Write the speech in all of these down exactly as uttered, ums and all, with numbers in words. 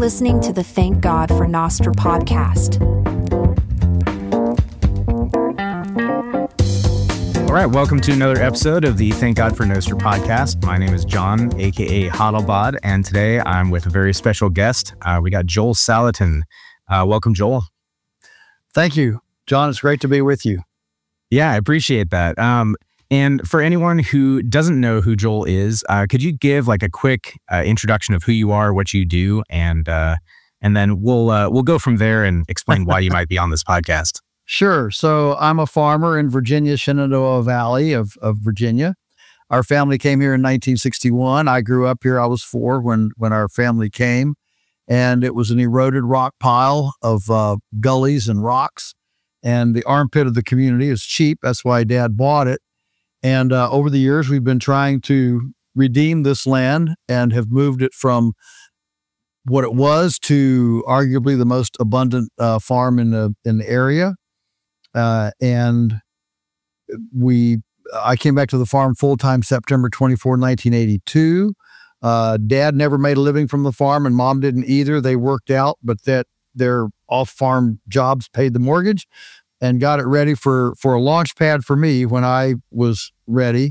listening to the Thank God for Nostr podcast. All right, welcome to another episode of the Thank God for Nostr podcast. My name is John, a k a. Hodlebod, and today I'm with a very special guest. Uh, we got Joel Salatin. Uh, welcome, Joel. Thank you, John. It's great to be with you. Yeah, I appreciate that. Um, and for anyone who doesn't know who Joel is, uh, could you give like a quick uh, introduction of who you are, what you do, and uh, and then we'll uh, we'll go from there and explain why you might be on this podcast. Sure. So I'm a farmer in Virginia, Shenandoah Valley of, of Virginia. Our family came here in nineteen sixty-one. I grew up here. I was four when when our family came, and it was an eroded rock pile of uh, gullies and rocks. And the armpit of the community is cheap. That's why Dad bought it. And uh, over the years, we've been trying to redeem this land and have moved it from what it was to arguably the most abundant uh, farm in the in the area. Uh, and we, I came back to the farm full time September twenty-fourth, nineteen eighty-two. Uh, Dad never made a living from the farm, and Mom didn't either. They worked out, but that their off farm jobs paid the mortgage, and got it ready for, for a launch pad for me when I was ready.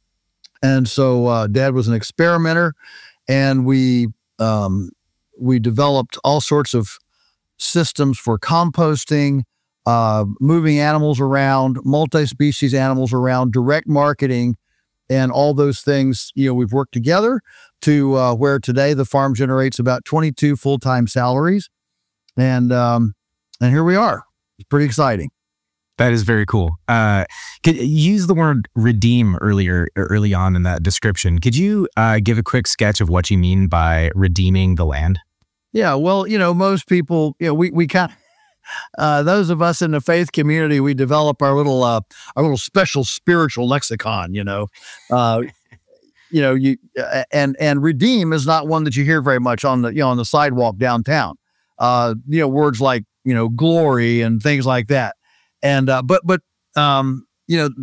And so uh, Dad was an experimenter, and we um, we developed all sorts of systems for composting, uh, moving animals around, multi-species animals around, direct marketing, and all those things. You know, we've worked together to uh, where today the farm generates about twenty-two full-time salaries, and um, and here we are. It's pretty exciting. That is very cool. Uh, could you use the word redeem earlier, early on in that description? Could you uh, give a quick sketch of what you mean by redeeming the land? Yeah, well, you know, most people, you know, we we kind of, uh, those of us in the faith community, we develop our little uh, our little special spiritual lexicon. You know, uh, you know, you uh, and and redeem is not one that you hear very much on the you know on the sidewalk downtown. Uh, you know, words like you know glory and things like that. And uh, but but um, you know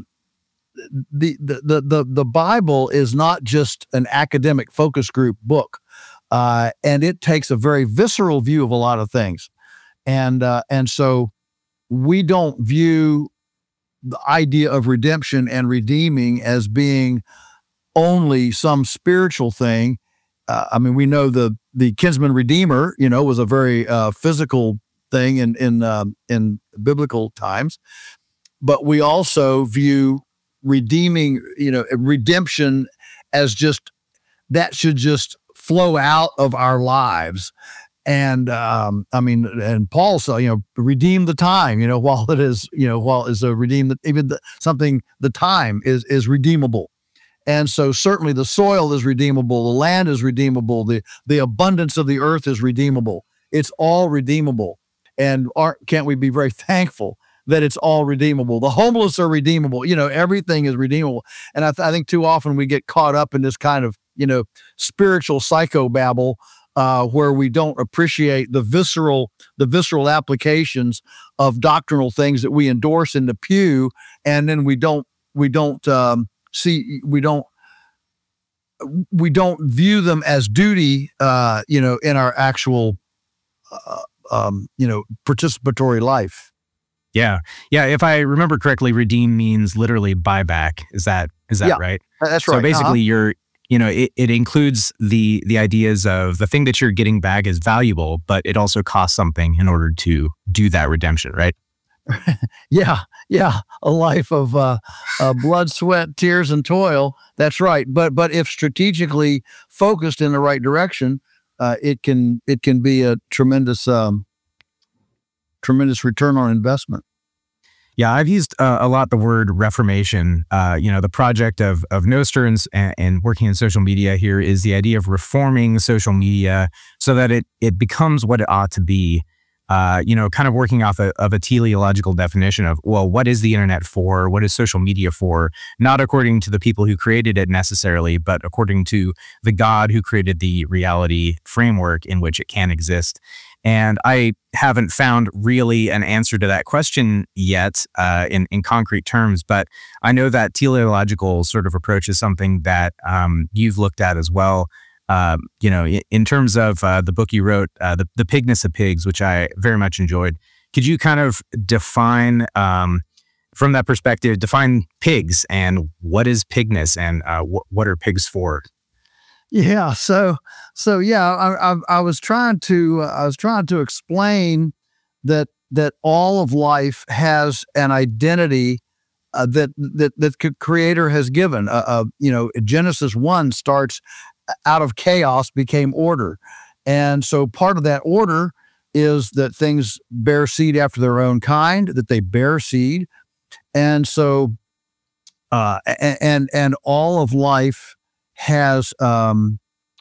the, the the the Bible is not just an academic focus group book, uh, and it takes a very visceral view of a lot of things, and uh, and so we don't view the idea of redemption and redeeming as being only some spiritual thing. Uh, I mean, we know the the kinsman redeemer, you know, was a very uh, physical thing in in um, in biblical times, but we also view redeeming, you know, redemption as just that should just flow out of our lives. And um, I mean, and Paul said, you know, redeem the time, you know, while it is, you know, while is a redeem the, even the, something the time is is redeemable. And so certainly the soil is redeemable, the land is redeemable, the the abundance of the earth is redeemable. It's all redeemable. And aren't, can't we be very thankful that it's all redeemable? The homeless are redeemable. You know, everything is redeemable. And I, th- I think too often we get caught up in this kind of, you know, spiritual psychobabble uh, where we don't appreciate the visceral, the visceral applications of doctrinal things that we endorse in the pew, and then we don't, we don't um, see, we don't, we don't view them as duty, uh, you know, in our actual. Uh, Um, you know, participatory life. Yeah, yeah. If I remember correctly, redeem means literally buy back. Is that is that yeah, right? That's right. So basically, uh-huh. you're, you know, it, it includes the the ideas of the thing that you're getting back is valuable, but it also costs something in order to do that redemption, right? yeah, yeah. A life of uh, uh, blood, sweat, tears, and toil. That's right. But but if strategically focused in the right direction, Uh, it can it can be a tremendous um, tremendous return on investment. Yeah, I've used uh, a lot the word reformation. Uh, you know, the project of of Nostr and, and working in social media here is the idea of reforming social media so that it it becomes what it ought to be. Uh, you know, kind of working off a, of a teleological definition of, well, what is the internet for? What is social media for? Not according to the people who created it necessarily, but according to the God who created the reality framework in which it can exist. And I haven't found really an answer to that question yet uh, in, in concrete terms, but I know that teleological sort of approach is something that um, you've looked at as well. um, you know, in, in terms of uh, the book you wrote, uh, the the Pigness of Pigs, which I very much enjoyed. Could you kind of define, um, from that perspective, define pigs and what is pigness and uh, wh- what are pigs for? Yeah. So, so yeah, I, I, I was trying to, uh, I was trying to explain that, that all of life has an identity uh, that, that, that the Creator has given. Uh, uh, you know, Genesis one starts out of chaos became order. And so part of that order is that things bear seed after their own kind, that they bear seed. And so, uh, and, and all of life has, um,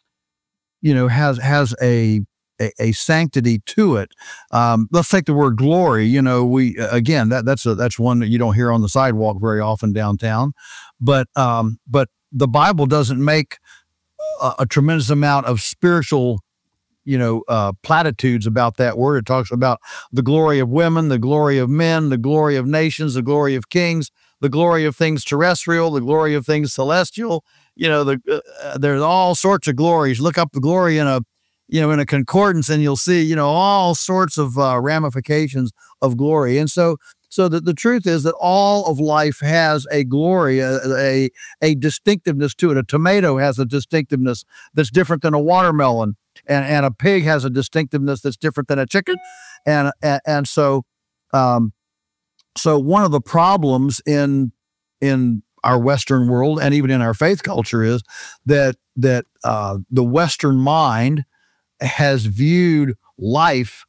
you know, has, has a, a, a sanctity to it. Um, let's take the word glory. You know, we, again, that that's a, that's one that you don't hear on the sidewalk very often downtown, but, um, but the Bible doesn't make a, a tremendous amount of spiritual, you know, uh, platitudes about that word. It talks about the glory of women, the glory of men, the glory of nations, the glory of kings, the glory of things terrestrial, the glory of things celestial. You know, the, uh, there's all sorts of glories. Look up the glory in a, you know, in a concordance, and you'll see, you know, all sorts of uh, ramifications of glory. And so, so that the truth is that all of life has a glory, a, a, a distinctiveness to it. A tomato has a distinctiveness that's different than a watermelon. And, and a pig has a distinctiveness that's different than a chicken. And, and, and so, um, so one of the problems in, in our Western world and even in our faith culture is that, that, uh, the Western mind has viewed life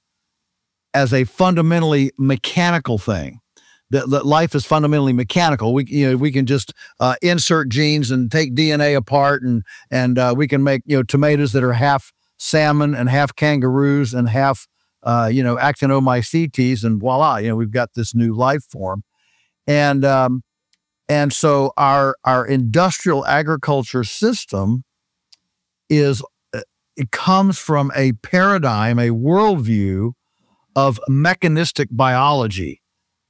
as a fundamentally mechanical thing. That, that life is fundamentally mechanical. We, you know, we can just uh, insert genes and take D N A apart, and and uh, we can make, you know, tomatoes that are half salmon and half kangaroos and half, uh, you know, actinomycetes, and voila, you know, we've got this new life form. And um, and so our our industrial agriculture system is it comes from a paradigm, a worldview of mechanistic biology,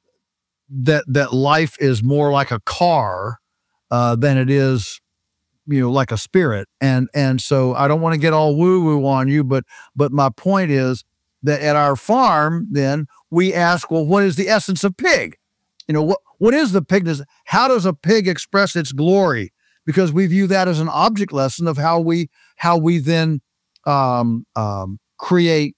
that that life is more like a car uh, than it is, you know, like a spirit. And and so I don't want to get all woo-woo on you, but but my point is that at our farm, then we ask, well, what is the essence of pig? You know, what what is the pigness? How does a pig express its glory? Because we view that as an object lesson of how we how we then um, um, create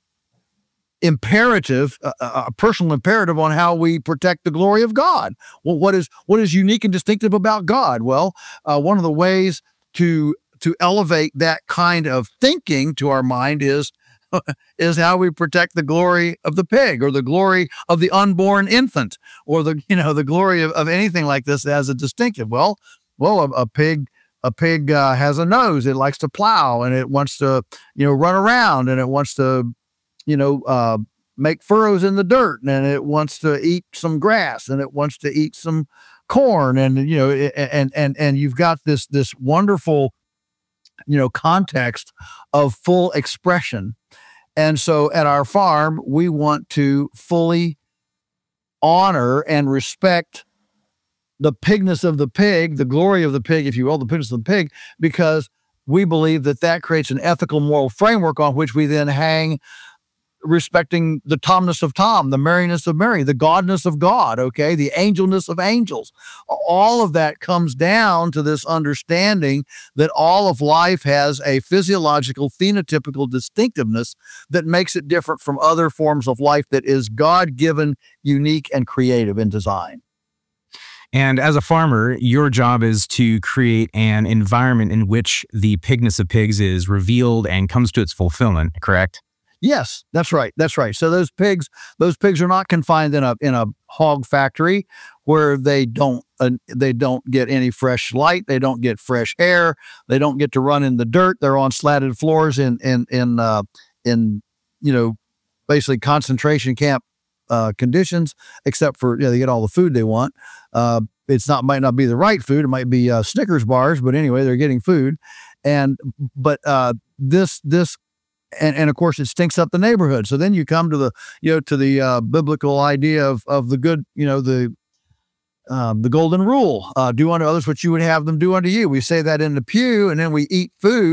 imperative, uh, a personal imperative on how we protect the glory of God. Well, what is what is unique and distinctive about God? Well, uh, one of the ways to to elevate that kind of thinking to our mind is is how we protect the glory of the pig, or the glory of the unborn infant, or the you know the glory of, of anything like this as a distinctive. Well, well, a, a pig. A pig uh, has a nose. It likes to plow, and it wants to, you know, run around, and it wants to, you know, uh, make furrows in the dirt, and it wants to eat some grass, and it wants to eat some corn, and you know, and and and you've got this this wonderful, you know, context of full expression. And so at our farm, we want to fully honor and respect the pigness of the pig, the glory of the pig, if you will, the pigness of the pig, because we believe that that creates an ethical, moral framework on which we then hang, respecting the Tomness of Tom, the Maryness of Mary, the Godness of God, okay, the angelness of angels. All of that comes down to this understanding that all of life has a physiological, phenotypical distinctiveness that makes it different from other forms of life, that is God-given, unique, and creative in design. And as a farmer, your job is to create an environment in which the pigness of pigs is revealed and comes to its fulfillment, correct? Yes, that's right. That's right. So those pigs, those pigs are not confined in a in a hog factory where they don't uh, they don't get any fresh light, they don't get fresh air, they don't get to run in the dirt. They're on slatted floors in in in uh, in you know basically concentration camp uh, conditions, except for, you know, they get all the food they want. Uh, it's not might not be the right food. It might be uh, Snickers bars, but anyway, they're getting food. And but uh, this this. And, and of course, it stinks up the neighborhood. So then you come to the, you know, to the uh, biblical idea of of the good, you know, the um, the golden rule: uh, do unto others what you would have them do unto you. We say that in the pew, and then we eat food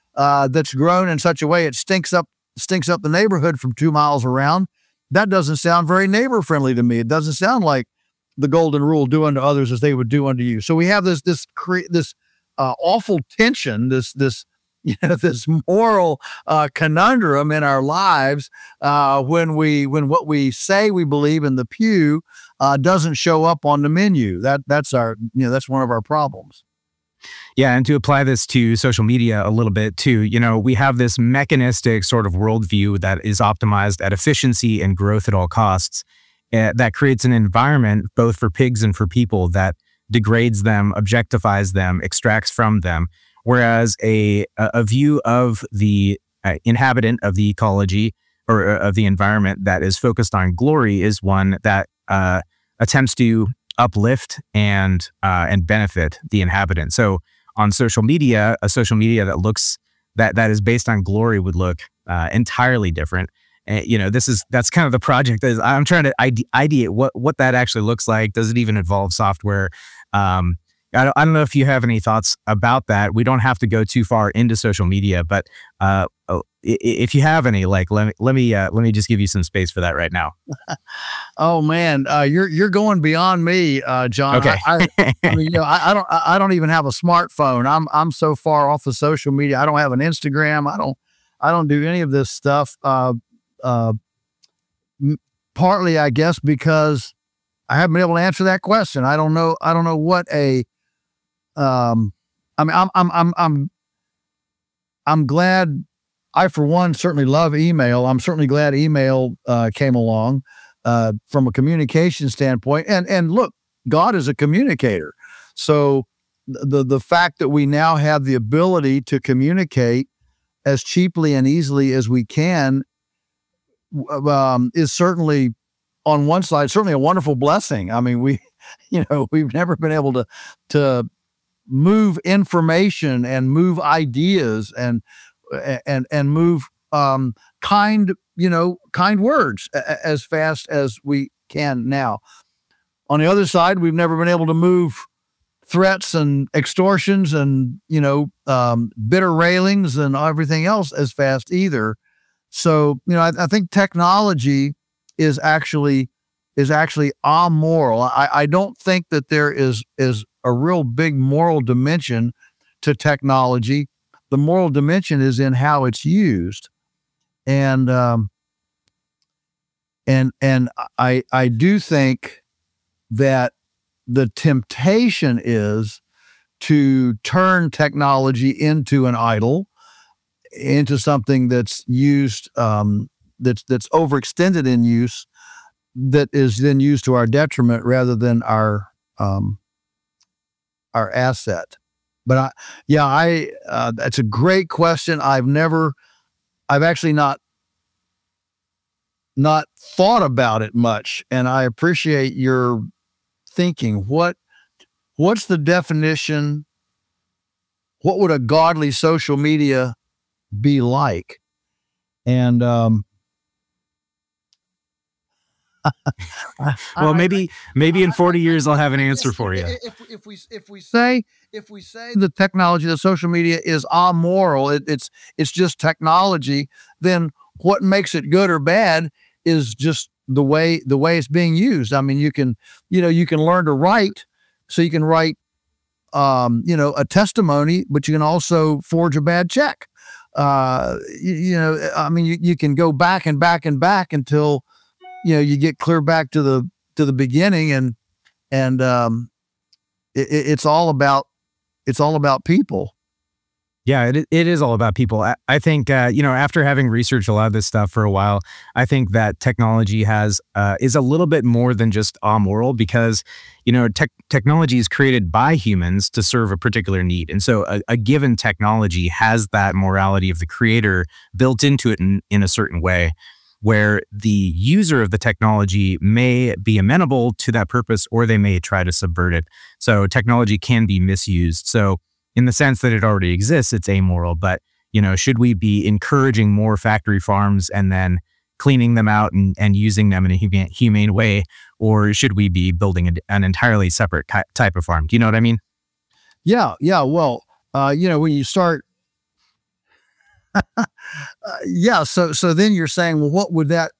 uh, that's grown in such a way it stinks up stinks up the neighborhood from two miles around. That doesn't sound very neighbor friendly to me. It doesn't sound like the golden rule: do unto others as they would do unto you. So we have this this cre- this uh, awful tension, this this you know this moral uh, conundrum in our lives uh, when we when what we say we believe in the pew uh, doesn't show up on the menu. That that's our you know that's one of our problems. Yeah, and to apply this to social media a little bit too, you know, we have this mechanistic sort of worldview that is optimized at efficiency and growth at all costs. Uh, that creates an environment both for pigs and for people that degrades them, objectifies them, extracts from them. Whereas a a view of the uh, inhabitant of the ecology or uh, of the environment that is focused on glory is one that uh, attempts to uplift and uh, and benefit the inhabitant. So on social media, a social media that looks that that is based on glory would look uh, entirely different. And, you know, this is that's kind of the project. Is I'm trying to ide- ideate what what that actually looks like. Does it even involve software? Um, I don't, I don't know if you have any thoughts about that. We don't have to go too far into social media, but uh, if you have any, like, let me let me uh, let me just give you some space for that right now. Oh man, uh, you're you're going beyond me, uh, John. Okay. I, I, I mean, you know, I, I don't I don't even have a smartphone. I'm I'm so far off of social media. I don't have an Instagram. I don't I don't do any of this stuff. Uh, uh, m- partly, I guess, because I haven't been able to answer that question. I don't know. I don't know what a Um, I mean, I'm, I'm, I'm, I'm, I'm glad. I, for one, certainly love email. I'm certainly glad email uh, came along uh, from a communication standpoint. And and look, God is a communicator. So the the fact that we now have the ability to communicate as cheaply and easily as we can um, is certainly, on one side, certainly a wonderful blessing. I mean, we, you know, we've never been able to to move information and move ideas and and and move um, kind, you know, kind words a- as fast as we can now. On the other side, we've never been able to move threats and extortions and, you know, um, bitter railings and everything else as fast either. So, you know, I, I think technology is actually is actually amoral. I, I don't think that there is is a real big moral dimension to technology. The moral dimension is in how it's used, and um, and and I I do think that the temptation is to turn technology into an idol, into something that's used um, that's that's overextended in use, that is then used to our detriment rather than our um, our asset. But I, yeah, I uh, that's a great question. I've never, I've actually not not thought about it much, and I appreciate your thinking. What what's the definition? What would a godly social media be like? And um, Well, maybe maybe in forty years I'll have an answer for you. If if we if we say if we say the technology, the social media is amoral, it, it's it's just technology, then what makes it good or bad is just the way the way it's being used. I mean, you can you know you can learn to write, so you can write um, you know a testimony, but you can also forge a bad check. Uh, you, you know, I mean, you, you can go back and back and back until you know you get clear back to the to the beginning, and and um, it, it's all about it's all about people. Yeah, it it is all about people. I, I think uh, you know, after having researched a lot of this stuff for a while, I think that technology has uh, is a little bit more than just amoral, because you know, tech technology is created by humans to serve a particular need, and so a, a given technology has that morality of the creator built into it in, in a certain way, where the user of the technology may be amenable to that purpose, or they may try to subvert it. So technology can be misused. So in the sense that it already exists, it's amoral. But, you know, should we be encouraging more factory farms and then cleaning them out and, and using them in a humane, humane way? Or should we be building a, an entirely separate ki- type of farm? Do you know what I mean? Yeah, yeah. Well, uh, you know, when you start uh, yeah. So, so then you're saying, well, what would that,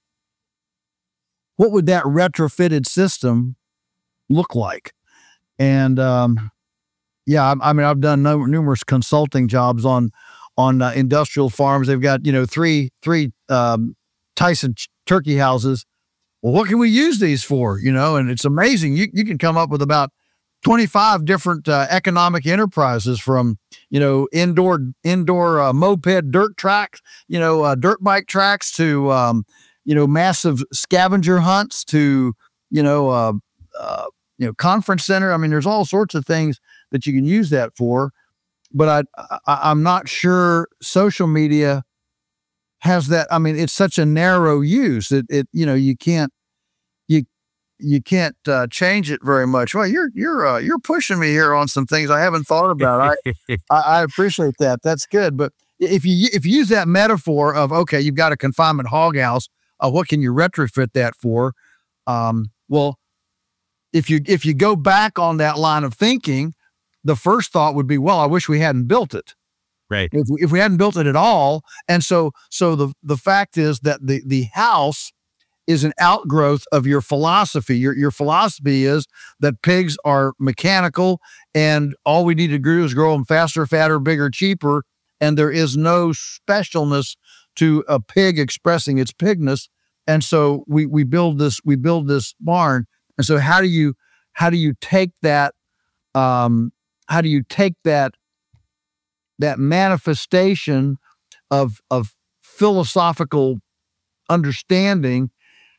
what would that retrofitted system look like? And, um, yeah, I, I mean, I've done no, numerous consulting jobs on, on uh, industrial farms. They've got, you know, three, three, um, Tyson ch- turkey houses. Well, what can we use these for? You know, and it's amazing. You, you can come up with about twenty-five different uh, economic enterprises, from, you know, indoor, indoor uh, moped dirt tracks, you know, uh, dirt bike tracks to, um, you know, massive scavenger hunts to, you know, uh, uh, you know, conference center. I mean, there's all sorts of things that you can use that for, but I, I I'm not sure social media has that. I mean, it's such a narrow use. It, it, you know, you can't, you, you can't uh, change it very much. Well, you're, you're, uh, you're pushing me here on some things I haven't thought about. I, I, I appreciate that. That's good. But if you, if you use that metaphor of, okay, you've got a confinement hog house, uh, what can you retrofit that for? Um, well, if you, if you go back on that line of thinking, the first thought would be, well, I wish we hadn't built it. Right. If we, if we hadn't built it at all. And so, so the, the fact is that the, the house is an outgrowth of your philosophy. Your, your philosophy is that pigs are mechanical and all we need to do is grow them faster, fatter, bigger, cheaper. And there is no specialness to a pig expressing its pigness. And so we, we build this, we build this barn. And so how do you, how do you take that, um, how do you take that, that manifestation of, of philosophical understanding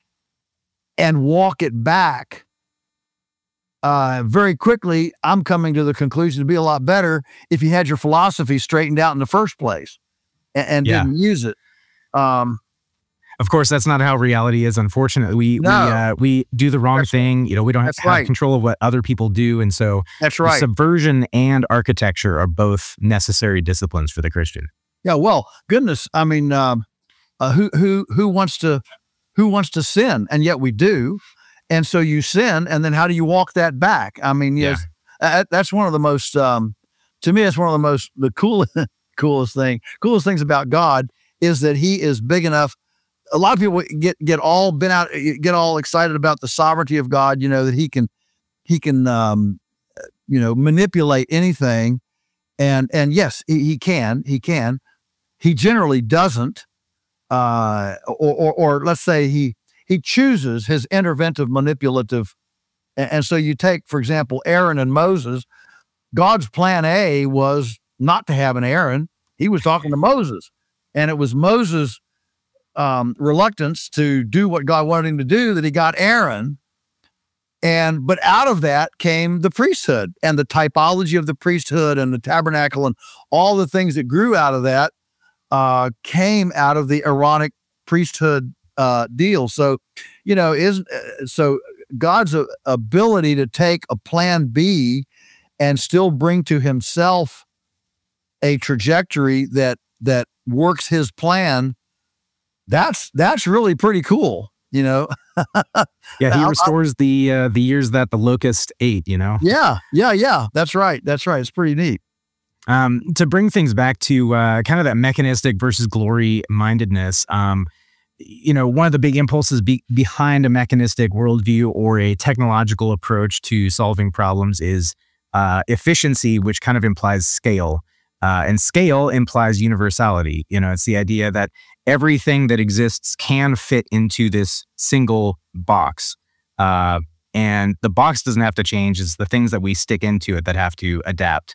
and walk it back? Uh, very quickly, I'm coming to the conclusion it'd be a lot better if you had your philosophy straightened out in the first place and, and Yeah. didn't use it. Um, Of course, that's not how reality is. Unfortunately, we No. we uh, we do the wrong That's- thing. You know, we don't have, that's have right. control of what other people do, and so that's right. subversion and architecture are both necessary disciplines for the Christian. Yeah. Well, goodness. I mean, um, uh, who, who, who wants to, who wants to sin? And yet we do. And so you sin, and then how do you walk that back? I mean, yes, uh, that's one of the most, um, to me, it's one of the most, the coolest, coolest thing, coolest things about God is that he is big enough. A lot of people get, get all been out, get all excited about the sovereignty of God, you know, that he can, he can, um, you know, manipulate anything. And, and yes, he, he can, he can, he generally doesn't, uh, or, or, or let's say he, he chooses his interventive manipulative. And, and so you take, for example, Aaron and Moses. God's plan A was not to have an Aaron. He was talking to Moses, and it was Moses' um, reluctance to do what God wanted him to do that he got Aaron. And, but out of that came the priesthood and the typology of the priesthood and the tabernacle and all the things that grew out of that, uh, came out of the Aaronic priesthood, uh, deal. So, you know, is, uh, so God's uh, ability to take a plan B and still bring to himself a trajectory that, that works his plan. That's, that's really pretty cool, you know? Yeah, he I- I- restores the uh, the years that the locust ate. You know. Yeah. Yeah. Yeah. That's right. That's right. It's pretty neat. Um, to bring things back to uh, kind of that mechanistic versus glory mindedness, um, you know, one of the big impulses be- behind a mechanistic worldview or a technological approach to solving problems is uh, efficiency, which kind of implies scale. Uh, and scale implies universality. You know, it's the idea that everything that exists can fit into this single box. Uh, and the box doesn't have to change. It's the things that we stick into it that have to adapt.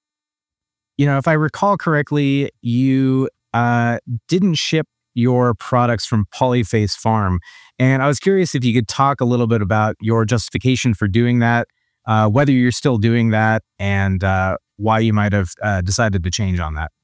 You know, if I recall correctly, you uh, didn't ship your products from Polyface Farm. And I was curious if you could talk a little bit about your justification for doing that, uh, whether you're still doing that, and uh, why you might have uh, decided to change on that.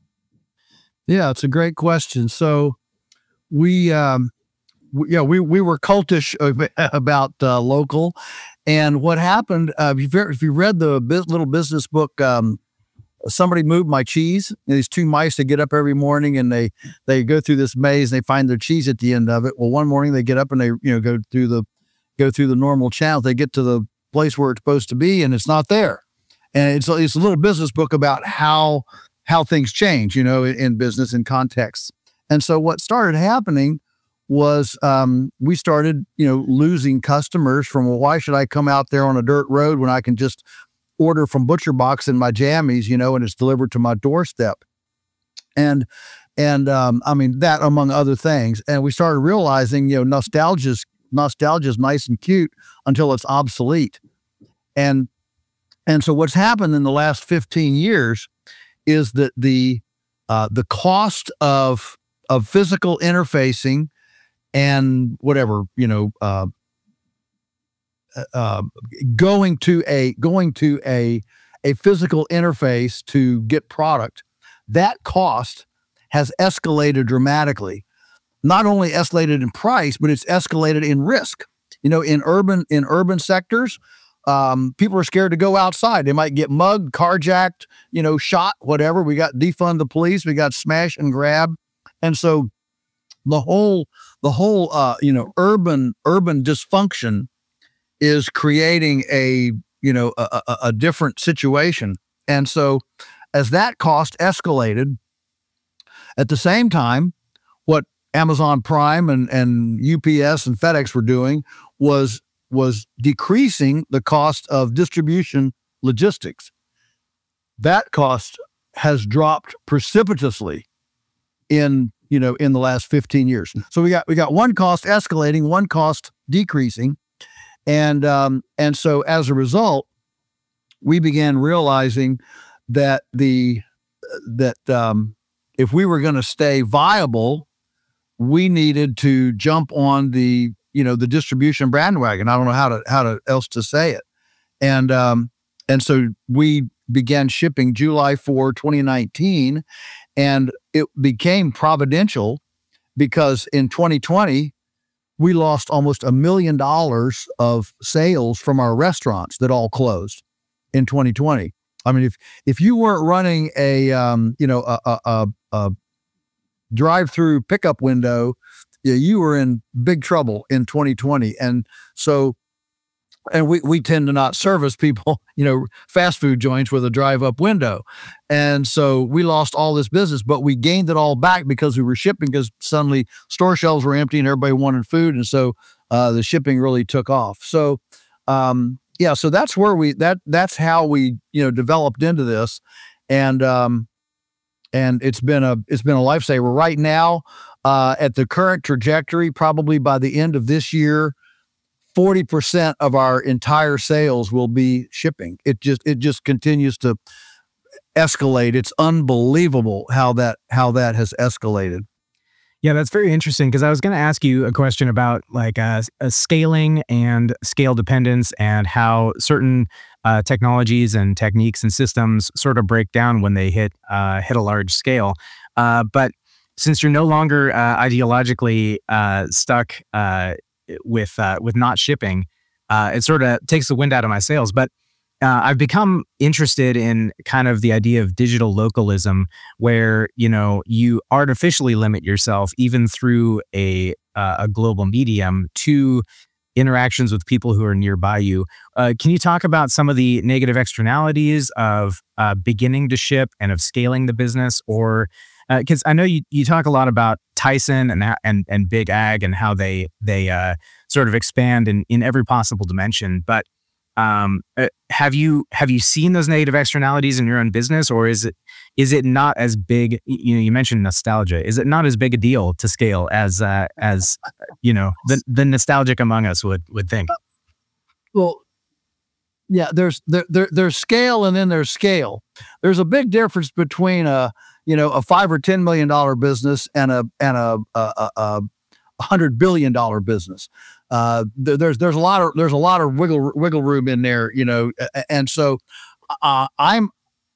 Yeah, it's a great question. So we, um, w- yeah, we, we were cultish ab- about uh, local. And what happened, uh, if, you've, if you read the bus- little business book, um, Somebody Moved My Cheese. You know, these two mice, they get up every morning and they, they go through this maze and they find their cheese at the end of it. Well, one morning they get up and they, you know, go through the, go through the normal channels. They get to the place where it's supposed to be and it's not there. And it's, it's a little business book about how how things change, you know, in, in business and contexts. And so what started happening was um, we started, you know, losing customers from, well, why should I come out there on a dirt road when I can just order from Butcher Box in my jammies, you know, and it's delivered to my doorstep. And, and um, I mean, that among other things. And we started realizing, you know, nostalgia's, nostalgia's nice and cute until it's obsolete. And, and so what's happened in the last fifteen years is that the, uh, the cost of, of physical interfacing and whatever, you know, uh, uh, going to a going to a a physical interface to get product, that cost has escalated dramatically. Not only escalated in price, but it's escalated in risk. You know, in urban in urban sectors, um, people are scared to go outside. They might get mugged, carjacked, you know, shot, whatever. We got defund the police. We got smash and grab, and so the whole the whole uh, you know urban urban dysfunction is creating a, you know, a, a, a different situation. And so as that cost escalated, at the same time, what Amazon Prime and, and U P S and FedEx were doing was, was decreasing the cost of distribution logistics. That cost has dropped precipitously in, you know, in the last fifteen years. So we got, we got one cost escalating, one cost decreasing. And um, and so as a result, we began realizing that the that um, if we were going to stay viable, we needed to jump on the you know the distribution bandwagon. I don't know how to how to else to say it. And um, and so we began shipping July fourth, twenty nineteen, and it became providential because in twenty twenty. We lost almost a million dollars of sales from our restaurants that all closed in twenty twenty. I mean, if if you weren't running a um, you know a, a, a, a drive-through pickup window, you, you were in big trouble in twenty twenty. And so, and we we tend to not service people, you know, fast food joints with a drive-up window, and so we lost all this business, but we gained it all back because we were shipping. Because suddenly store shelves were empty and everybody wanted food, and so uh, the shipping really took off. So, um, yeah, so that's where we that that's how we you know developed into this, and um, and it's been a it's been a lifesaver. Right now, uh, at the current trajectory, probably by the end of this year, forty percent of our entire sales will be shipping. It just it just continues to escalate. It's unbelievable how that how that has escalated. Yeah, that's very interesting, because I was going to ask you a question about like uh, uh, scaling and scale dependence, and how certain uh, technologies and techniques and systems sort of break down when they hit uh, hit a large scale. Uh, but since you're no longer uh, ideologically uh, stuck uh, with uh, with not shipping, uh, it sort of takes the wind out of my sails. But uh, I've become interested in kind of the idea of digital localism, where you know you artificially limit yourself even through a uh, a global medium to interactions with people who are nearby you. Uh, can you talk about some of the negative externalities of uh, beginning to ship and of scaling the business? Or because uh, I know you you talk a lot about Tyson and and and Big Ag and how they they uh, sort of expand in in every possible dimension, but um, uh, have you have you seen those negative externalities in your own business, or is it is it not as big? You know, you mentioned nostalgia. Is it not as big a deal to scale as uh, as you know the the nostalgic among us would would think? Well, yeah, there's there, there there's scale, and then there's scale. There's a big difference between a you know a five or ten million dollar business and a and a a, a, a hundred billion dollar business. Uh, there's there's a lot of there's a lot of wiggle wiggle room in there, you know, and so uh, I'm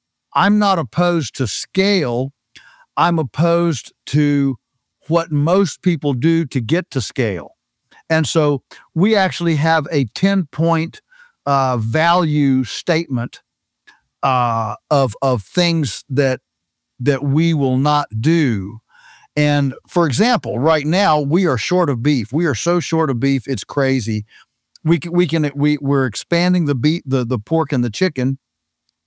I'm not opposed to scale. I'm opposed to what most people do to get to scale, and so we actually have a ten point uh, value statement uh, of of things that that we will not do. And for example, right now we are short of beef. We are so short of beef, it's crazy. We can, we can, we we're expanding the beef, the the pork and the chicken.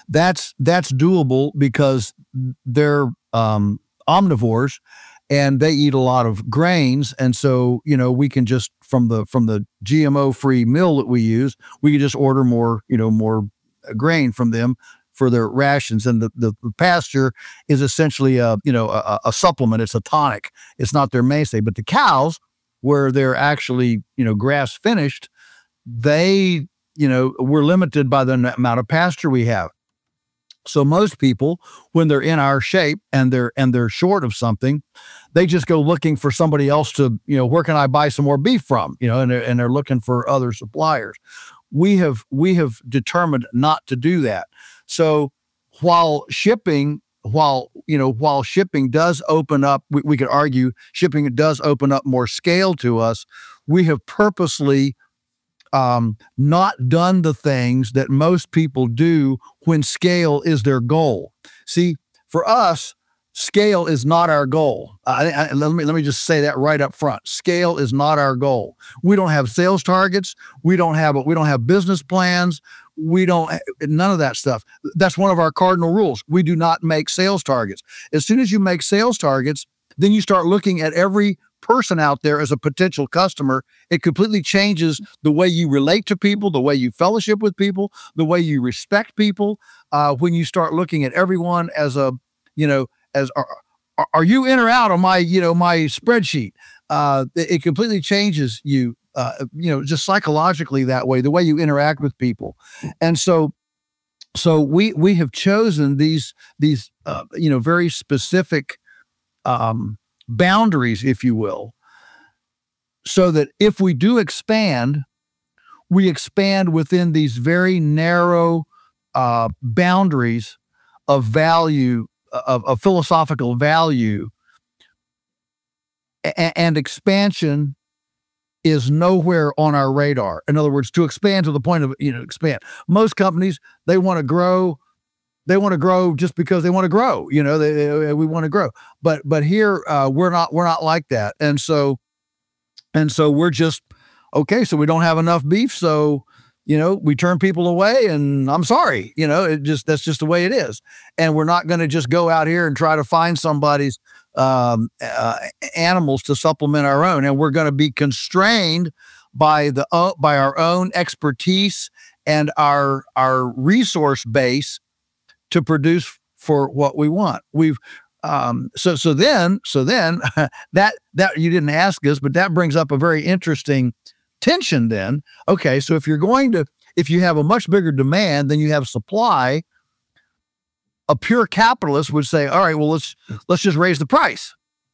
that's that's doable because they're um, omnivores and they eat a lot of grains, and so you know we can just from the from the G M O free meal that we use, we can just order more you know more grain from them for their rations. And the, the, the pasture is essentially a you know a, a supplement. It's a tonic. It's not their mainstay. But the cows, where they're actually you know grass finished, they you know we're limited by the amount of pasture we have. So most people, when they're in our shape and they're and they're short of something, they just go looking for somebody else to, you know, where can I buy some more beef from? You know, and they're, and they're looking for other suppliers. We have we have determined not to do that. So while shipping, while you know, while shipping does open up, we, we could argue shipping does open up more scale to us. We have purposely Um, not done the things that most people do when scale is their goal. See, for us, scale is not our goal. I, I, let me let me just say that right up front. Scale is not our goal. We don't have sales targets. We don't have we don't have business plans. We don't none of that stuff. That's one of our cardinal rules. We do not make sales targets. As soon as you make sales targets, then you start looking at every person out there as a potential customer. It completely changes the way you relate to people, the way you fellowship with people, the way you respect people. Uh, when you start looking at everyone as a, you know, as are, are you in or out on my, you know, my spreadsheet? Uh, it, it completely changes you, uh, you know, just psychologically that way, the way you interact with people. And so, so we we have chosen these these uh, you know very specific um, boundaries, if you will, so that if we do expand, we expand within these very narrow uh, boundaries of value, of, of philosophical value, a- and expansion is nowhere on our radar. In other words, to expand to the point of, you know, expand. Most companies, they want to grow. They want to grow just because they want to grow. You know, they, they, we want to grow. But but here uh, we're not we're not like that. And so and so we're just okay. So we don't have enough beef. So you know we turn people away, and I'm sorry. You know, it just that's just the way it is. And we're not going to just go out here and try to find somebody's um, uh, animals to supplement our own. And we're going to be constrained by the uh, by our own expertise and our our resource base to produce for what we want. We've um, so so then so then that that you didn't ask us, but that brings up a very interesting tension. Then, okay, so if you're going to if you have a much bigger demand than you have supply, a pure capitalist would say, all right, well let's let's just raise the price.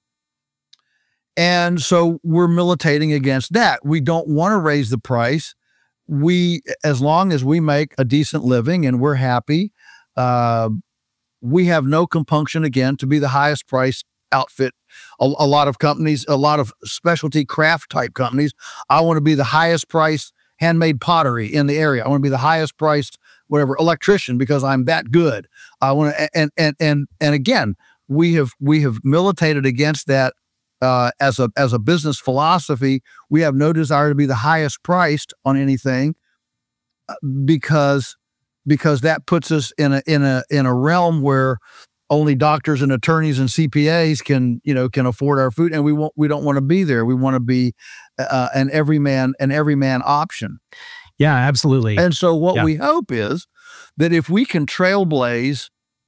And so we're militating against that. We don't want to raise the price. We, as long as we make a decent living and we're happy. Uh, we have no compunction, again, to be the highest priced outfit. A, a lot of companies, a lot of specialty craft type companies, I want to be the highest priced handmade pottery in the area. I want to be the highest priced, whatever, electrician because I'm that good. I want to, and, and, and, and again, we have, we have militated against that uh, as a, as a business philosophy. We have no desire to be the highest priced on anything because because that puts us in a in a in a realm where only doctors and attorneys and C P As can you know can afford our food, and we won't we don't want to be there. We want to be uh, an everyman an everyman option. Yeah, absolutely. And so what yeah. we hope is that if we can trailblaze,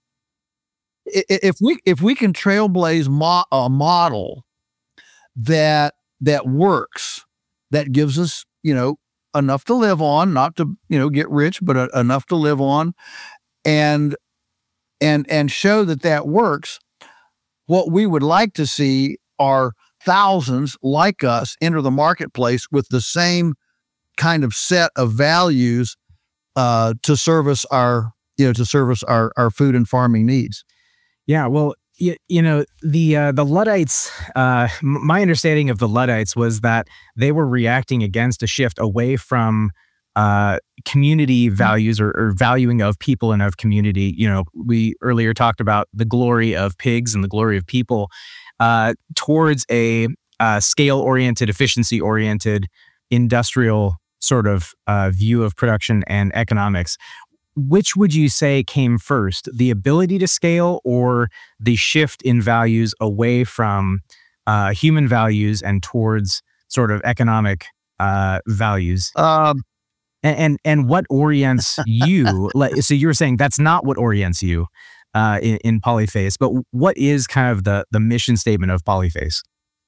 if we if we can trailblaze mo- a model that that works, that gives us you know. enough to live on, not to, you know, get rich, but uh, enough to live on and, and, and show that that works. What we would like to see are thousands like us enter the marketplace with the same kind of set of values uh, to service our, you know, to service our, our food and farming needs. Yeah. Well, you, you know, the uh, the Luddites, uh, m- my understanding of the Luddites was that they were reacting against a shift away from uh, community values or, or valuing of people and of community. You know, we earlier talked about the glory of pigs and the glory of people uh, towards a uh, scale-oriented, efficiency-oriented, industrial sort of uh, view of production and economics. which would you say came first, the ability to scale or the shift in values away from uh, human values and towards sort of economic uh, values? Um, and, and and what orients you? Like, so you were saying that's not what orients you uh, in, in Polyface, but what is kind of the the mission statement of Polyface?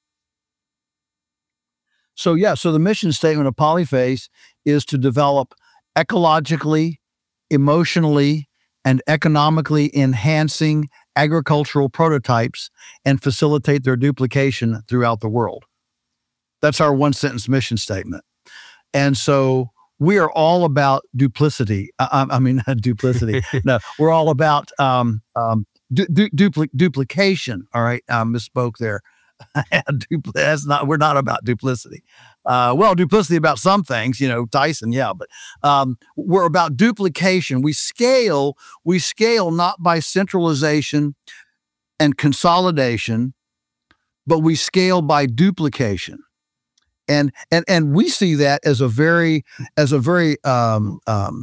So yeah, so the mission statement of Polyface is to develop ecologically, emotionally, and economically enhancing agricultural prototypes and facilitate their duplication throughout the world. That's our one sentence mission statement. And so we are all about duplicity. I, I mean, not duplicity. No, we're all about um, um, du- du- dupli- duplication. All right. I misspoke there. That's not, we're not about duplicity. Uh, well, duplicity about some things, you know, Tyson, yeah, but um, we're about duplication. We scale, we scale not by centralization and consolidation, but we scale by duplication. And and and we see that as a very, as a very, um, um,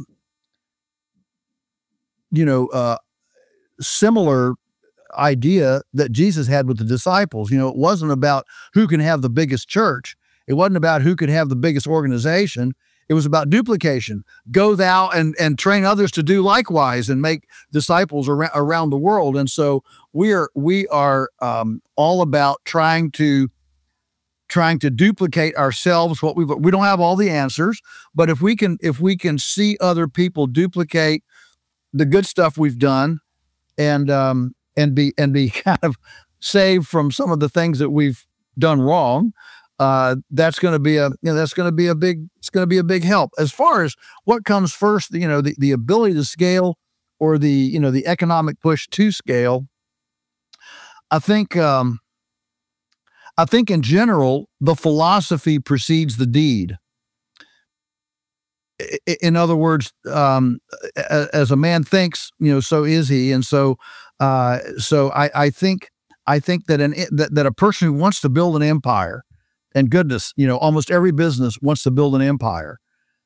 you know, uh, similar idea that Jesus had with the disciples. You know, it wasn't about who can have the biggest church. It wasn't about who could have the biggest organization. It was about duplication. Go thou and and train others to do likewise and make disciples ar- around the world. And so we are we are um, all about trying to trying to duplicate ourselves. What we we don't have all the answers, but if we can if we can see other people duplicate the good stuff we've done, and um, and be and be kind of saved from some of the things that we've done wrong, uh, that's going to be a you know, that's going to be a big it's going to be a big help. As far as what comes first, you know, the, the ability to scale or the you know the economic push to scale. I think um, I think in general the philosophy precedes the deed. In other words, um, as a man thinks, you know, so is he, and so, uh, so I, I think, I think that an that, that a person who wants to build an empire, and goodness, you know, almost every business wants to build an empire.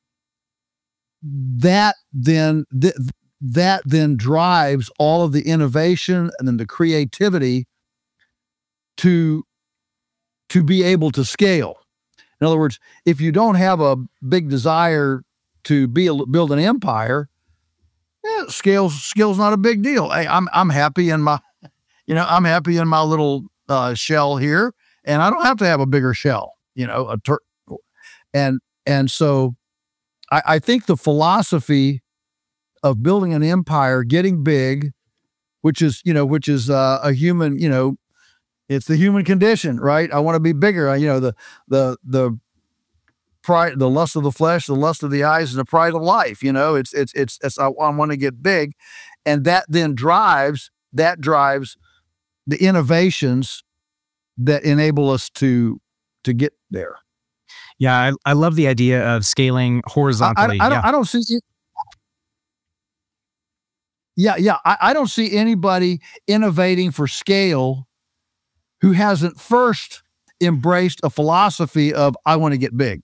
That then th- that then drives all of the innovation and then the creativity to to be able to scale. In other words, if you don't have a big desire to be a, build an empire, yeah, scale's scale's not a big deal. Hey, I'm I'm happy in my, you know, I'm happy in my little uh, shell here, and I don't have to have a bigger shell, you know, a tur- and and so I, I think the philosophy of building an empire, getting big, which is you know, which is uh, a human, you know, it's the human condition, right? I want to be bigger. You know, the the the pride, the lust of the flesh, the lust of the eyes, and the pride of life. You know, it's it's it's, it's I, I want to get big, and that then drives that drives the innovations that enable us to to get there. Yeah, I, I love the idea of scaling horizontally. I, I, I, yeah. don't, I don't see. It. Yeah, yeah, I, I don't see anybody innovating for scale who hasn't first embraced a philosophy of I want to get big.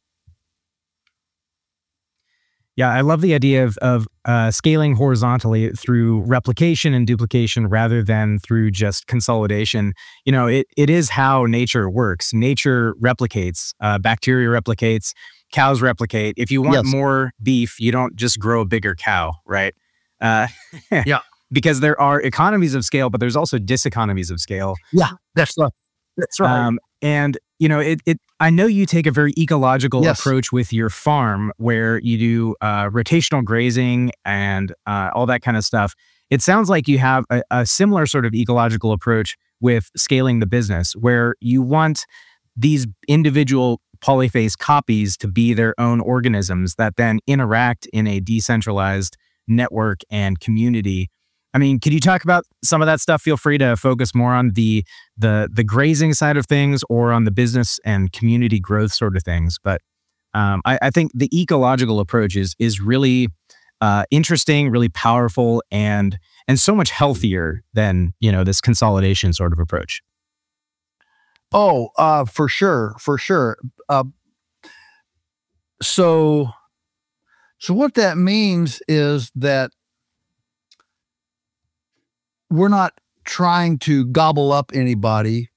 Yeah, I love the idea of of uh, scaling horizontally through replication and duplication rather than through just consolidation. You know, it it is how nature works. Nature replicates. Uh, bacteria replicates. Cows replicate. If you want Yes. more beef, you don't just grow a bigger cow, right? Uh, Yeah. Because there are economies of scale, but there's also diseconomies of scale. Yeah, that's right. That's right. Um, and you know, it, it. I know you take a very ecological Yes. approach with your farm, where you do uh, rotational grazing and uh, all that kind of stuff. It sounds like you have a, a similar sort of ecological approach with scaling the business, where you want these individual Polyface copies to be their own organisms that then interact in a decentralized network and community. I mean, could you talk about some of that stuff? Feel free to focus more on the the the grazing side of things or on the business and community growth sort of things. But um, I, I think the ecological approach is is really uh, interesting, really powerful, and and so much healthier than you know this consolidation sort of approach. Oh, uh, for sure, for sure. Uh, so, so what that means is that we're not trying to gobble up anybody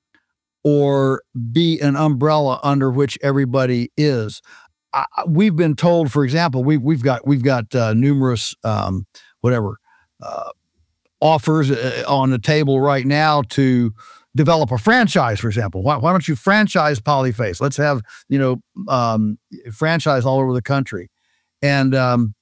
or be an umbrella under which everybody is. I, we've been told, for example, we've we've got we've got uh, numerous um, whatever uh, offers uh, on the table right now to develop a franchise. For example, why, why don't you franchise Polyface? Let's have you know um, franchise all over the country, and um,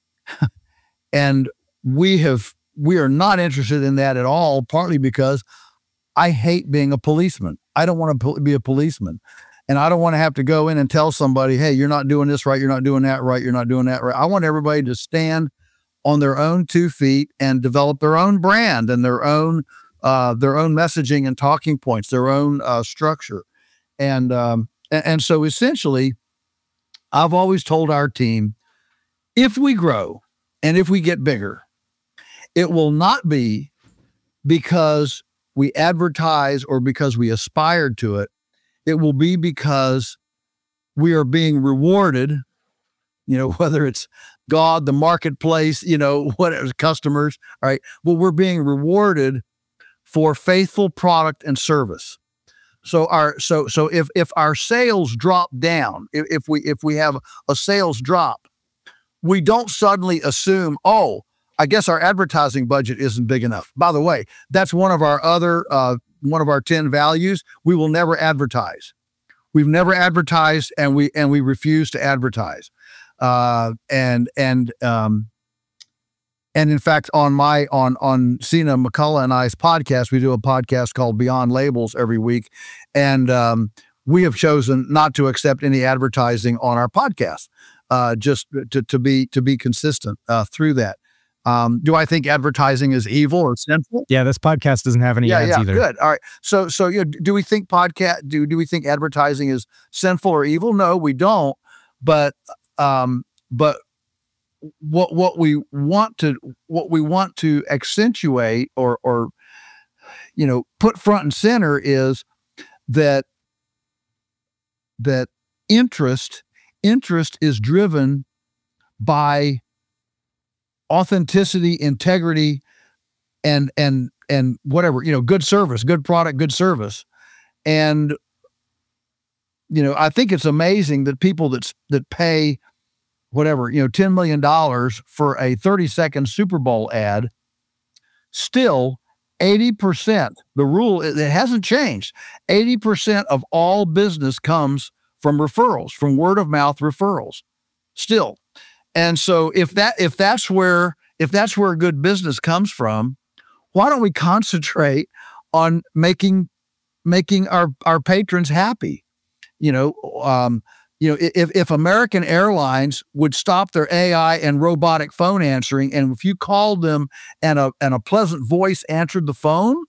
and we have we are not interested in that at all. Partly because I hate being a policeman. I don't want to be a policeman. And I don't want to have to go in and tell somebody, hey, you're not doing this right. You're not doing that right. You're not doing that right. I want everybody to stand on their own two feet and develop their own brand and their own, uh, their own messaging and talking points, their own uh, structure. And, um, and, and so essentially, I've always told our team, if we grow and if we get bigger, it will not be because we advertise or because we aspired to it. It will be because we are being rewarded, you know, whether it's God, the marketplace, you know, whatever, customers, all right? Well, we're being rewarded for faithful product and service. So our so so if if our sales drop down, if, if we if we have a sales drop, we don't suddenly assume, oh, I guess our advertising budget isn't big enough. By the way, that's one of our other uh, one of our ten values. We will never advertise. We've never advertised, and we and we refuse to advertise. Uh, and and um, and in fact, on my on on Sina McCullough and I's podcast, we do a podcast called Beyond Labels every week, and um, we have chosen not to accept any advertising on our podcast, uh, just to to be to be consistent uh, through that. Um, do I think advertising is evil or sinful? Yeah, this podcast doesn't have any yeah, ads yeah, either. Good. All right. So, so you know, do we think podcast? Do do we think advertising is sinful or evil? No, we don't. But, um, but what what we want to what we want to accentuate or or you know put front and center is that that interest interest is driven by authenticity, integrity, and and and whatever, you know, good service, good product, good service. And you know, I think it's amazing that people that that pay whatever, you know, ten million dollars for a thirty second Super Bowl ad, still eighty percent, the rule, it hasn't changed. eighty percent of all business comes from referrals, from word of mouth referrals, still. And so if that if that's where if that's where good business comes from, why don't we concentrate on making making our, our patrons happy? You know, um, you know, if if American Airlines would stop their A I and robotic phone answering, and if you called them and a and a pleasant voice answered the phone,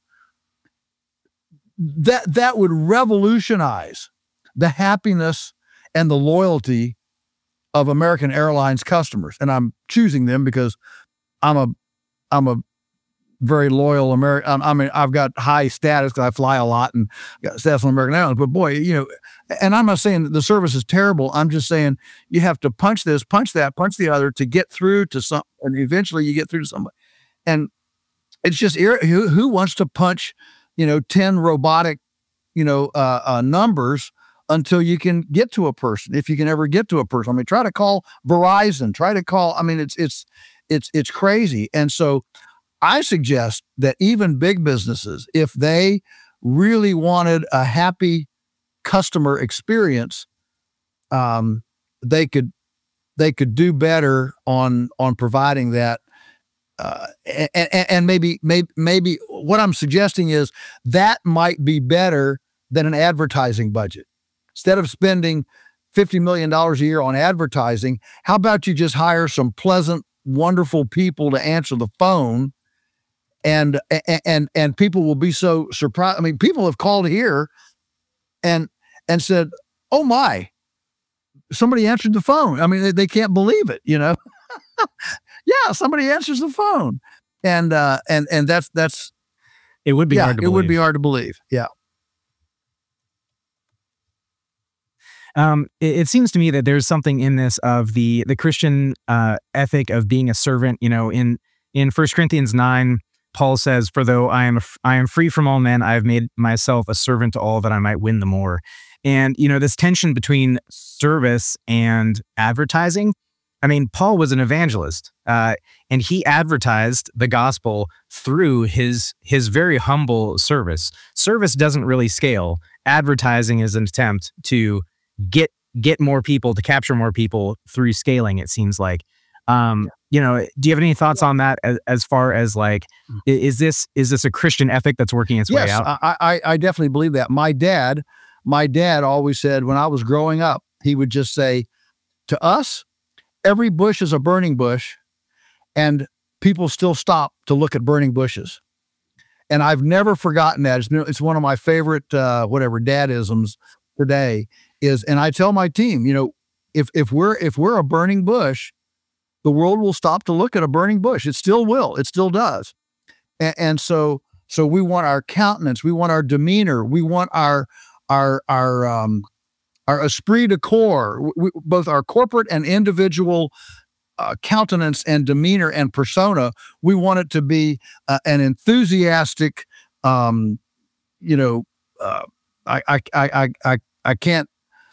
that that would revolutionize the happiness and the loyalty of American Airlines customers. And I'm choosing them because I'm a, I'm a very loyal American. I mean, I've got high status because I fly a lot and got status on American Airlines, but boy, you know, and I'm not saying that the service is terrible. I'm just saying you have to punch this, punch that, punch the other to get through to some, and eventually you get through to somebody. And it's just, who, who wants to punch, you know, ten robotic, you know, uh, uh, numbers until you can get to a person, if you can ever get to a person. I mean, try to call Verizon, try to call, I mean, it's, it's, it's, it's crazy. And so I suggest that even big businesses, if they really wanted a happy customer experience, um, they could, they could do better on, on providing that. Uh, and, and, and maybe, maybe, maybe what I'm suggesting is that might be better than an advertising budget. Instead of spending fifty million dollars a year on advertising, how about you just hire some pleasant, wonderful people to answer the phone, and and and people will be so surprised. I mean, people have called here and and said, "Oh my, somebody answered the phone." I mean, they, they can't believe it, you know. Yeah, somebody answers the phone, and uh, and and that's that's it would be yeah, hard to it believe. would be hard to believe. Yeah. Um, it, it seems to me that there's something in this of the the Christian uh, ethic of being a servant. You know, in in First Corinthians nine, Paul says, "For though I am I am free from all men, I have made myself a servant to all, that I might win the more." And you know, this tension between service and advertising. I mean, Paul was an evangelist, uh, and he advertised the gospel through his his very humble service. Service doesn't really scale. Advertising is an attempt to get get more people, to capture more people through scaling, it seems like. Um, you know, do you have any thoughts on that as, as far as like, is this is this a Christian ethic that's working its yes, way out? I, I I definitely believe that. My dad, my dad always said when I was growing up, he would just say to us, every bush is a burning bush, and people still stop to look at burning bushes. And I've never forgotten that. It's, been, it's one of my favorite, uh, whatever dadisms today is. And I tell my team, you know, if if we're if we're a burning bush, the world will stop to look at a burning bush. It still will. It still does. And, and so so we want our countenance, we want our demeanor, we want our our our um, our esprit de corps, we, both our corporate and individual uh, countenance and demeanor and persona. We want it to be uh, an enthusiastic, um, you know, uh, I, I, I, I, I can't,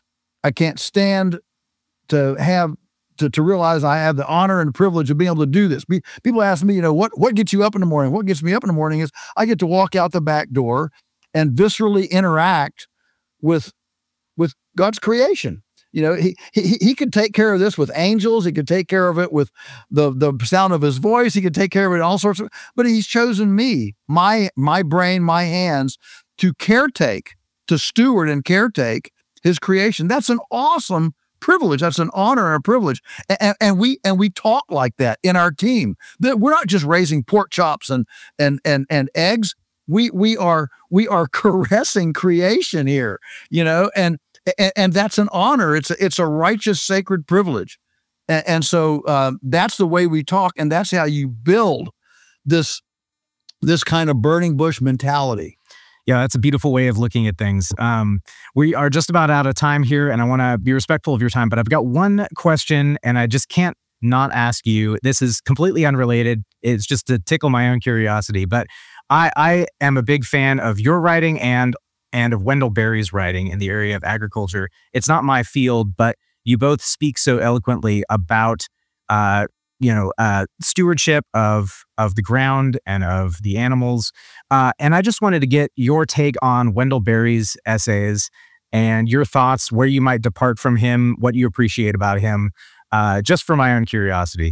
I can't stand to have, to, to realize I have the honor and privilege of being able to do this. Be, people ask me, you know, what, what gets you up in the morning? What gets me up in the morning is I get to walk out the back door and viscerally interact with with God's creation. You know, he, he, he could take care of this with angels. He could take care of it with the, the sound of his voice. He could take care of it in all sorts of, but he's chosen me, my, my brain, my hands to caretake, to steward and caretake his creation. That's an awesome privilege. That's an honor and a privilege. And, and we, and we talk like that in our team, that we're not just raising pork chops and, and, and, and eggs. We, we are, we are caressing creation here, you know, and, And, and that's an honor. It's a, it's a righteous, sacred privilege. And, and so uh, that's the way we talk. And that's how you build this, this kind of burning bush mentality. Yeah, that's a beautiful way of looking at things. Um, we are just about out of time here, and I want to be respectful of your time, but I've got one question, and I just can't not ask you. This is completely unrelated. It's just to tickle my own curiosity. But I, I am a big fan of your writing and and of Wendell Berry's writing in the area of agriculture. It's not my field, but you both speak so eloquently about, uh, you know, uh, stewardship of of the ground and of the animals. Uh, and I just wanted to get your take on Wendell Berry's essays and your thoughts, where you might depart from him, what you appreciate about him, uh, just for my own curiosity.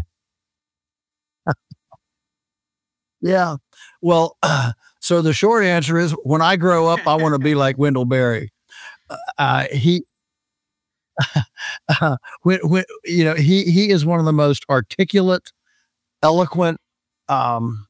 Yeah. Well, uh, so the short answer is, when I grow up, I want to be like Wendell Berry. Uh, he, uh, when, when, you know, he, he is one of the most articulate, eloquent, um,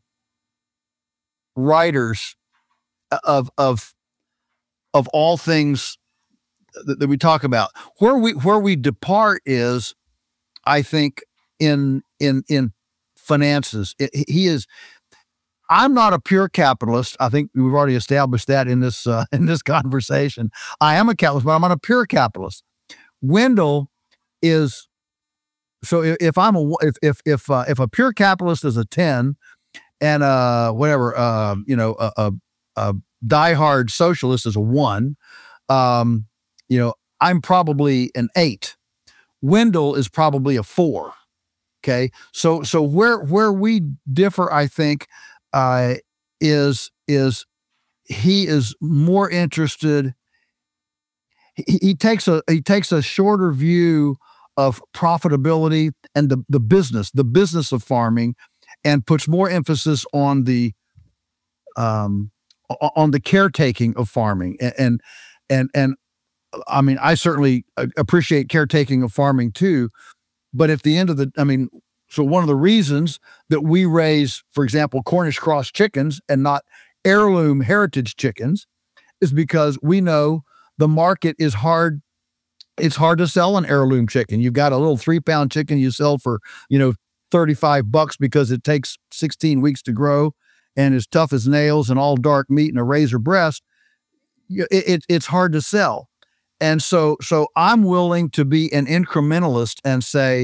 writers of, of, of all things that, that we talk about. Where we, where we depart is, I think, in, in, in finances. It, he is, I'm not a pure capitalist. I think we've already established that in this uh, in this conversation. I am a capitalist, but I'm not a pure capitalist. Wendell is, so if, if I'm a if if if uh, if a pure capitalist is a ten, and uh whatever uh, you know a, a, a diehard socialist is a one, um, you know I'm probably an eight. Wendell is probably a four. Okay, so so where where we differ, I think. Uh, is is he is more interested. He, he takes a he takes a shorter view of profitability and the the business the business of farming, and puts more emphasis on the um on the caretaking of farming. And and and, and I mean, I certainly appreciate caretaking of farming too, but at the end of the, I mean. So one of the reasons that we raise, for example, Cornish cross chickens and not heirloom heritage chickens is because we know the market is hard. It's hard to sell an heirloom chicken. You've got a little three pound chicken you sell for, you know, thirty-five bucks because it takes sixteen weeks to grow and is tough as nails and all dark meat and a razor breast. It, it, it's hard to sell. And so, so I'm willing to be an incrementalist and say,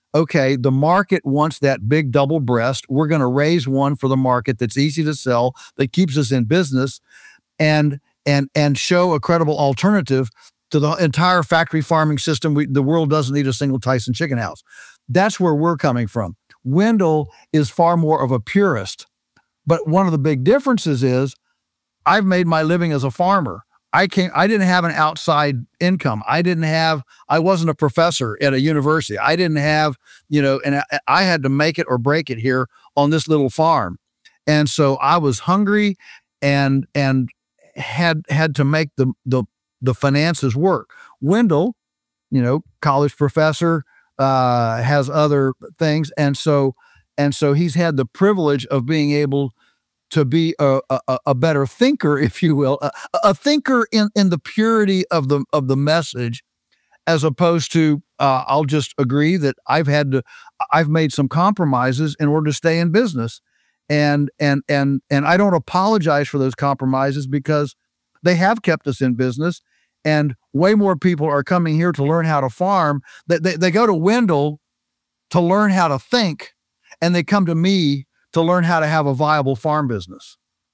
okay, the market wants that big double breast. We're going to raise one for the market that's easy to sell, that keeps us in business, and and and show a credible alternative to the entire factory farming system. We, the world doesn't need a single Tyson chicken house. That's where we're coming from. Wendell is far more of a purist. But one of the big differences is I've made my living as a farmer. I came, I didn't have an outside income. I didn't have, I wasn't a professor at a university. I didn't have, you know, and I, I had to make it or break it here on this little farm. And so I was hungry and, and had, had to make the, the, the finances work. Wendell, you know, college professor, uh, has other things. And so, and so he's had the privilege of being able to be a, a, a better thinker, if you will, a, a thinker in, in the purity of the, of the message, as opposed to, uh, I'll just agree that I've had to, I've made some compromises in order to stay in business. And, and, and, and I don't apologize for those compromises, because they have kept us in business, and way more people are coming here to learn how to farm. They, they, they go to Wendell to learn how to think, and they come to me to learn how to have a viable farm business.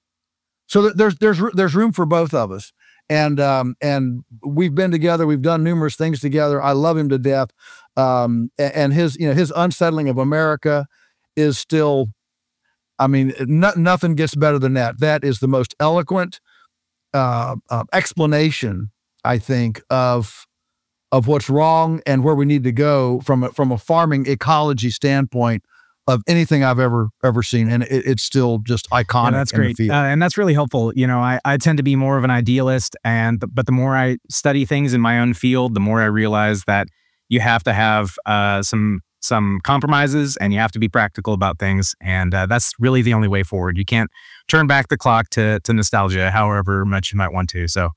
So there's there's there's room for both of us, and um, and we've been together. We've done numerous things together. I love him to death, um, and his you know his Unsettling of America is still, I mean, no, nothing gets better than that. That is the most eloquent uh, uh, explanation, I think, of of what's wrong and where we need to go from a, from a farming ecology standpoint, of anything I've ever ever seen, and it, it's still just iconic. Yeah, that's great, uh, and that's really helpful. You know, I, I tend to be more of an idealist, and but the more I study things in my own field, the more I realize that you have to have uh, some some compromises, and you have to be practical about things, and uh, that's really the only way forward. You can't turn back the clock to to nostalgia, however much you might want to. So,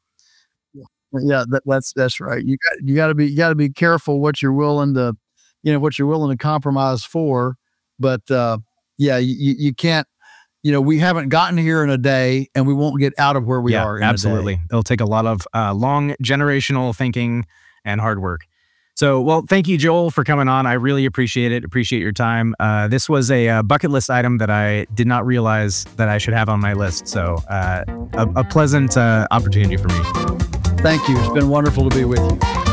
yeah, that, that's that's right. You got you got to be you got to be careful what you're willing to, you know, what you're willing to compromise for. But uh, yeah, you, you can't, you know, we haven't gotten here in a day, and we won't get out of where we yeah, are in absolutely. a day. It'll take a lot of uh, long generational thinking and hard work. So, well, thank you, Joel, for coming on. I really appreciate it. Appreciate your time. Uh, this was a, a bucket list item that I did not realize that I should have on my list. So uh, a, a pleasant uh, opportunity for me. Thank you. It's been wonderful to be with you.